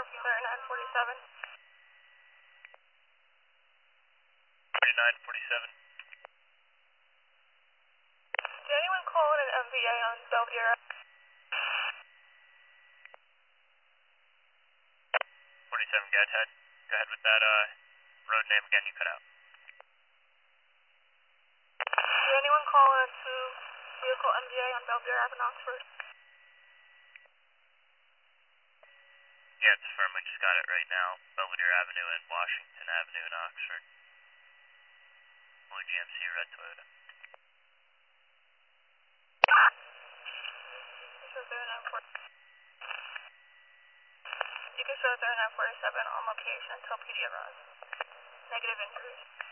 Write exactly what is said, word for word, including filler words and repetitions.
curfew thirty-nine forty-seven. thirty-nine forty-seven. Did anyone call in an M V A on Belvedere? forty-seven, go ahead. Go ahead with that uh, road name again, you cut out. Did anyone call in a two vehicle M V A on Belvedere Ave in Oxford? Yeah, it's firm. We just got it right now. Belvedere Avenue and Washington Avenue in Oxford. Blue G M C, red Toyota. You can show thirty-nine forty-seven on location until P D arrives. Negative injuries.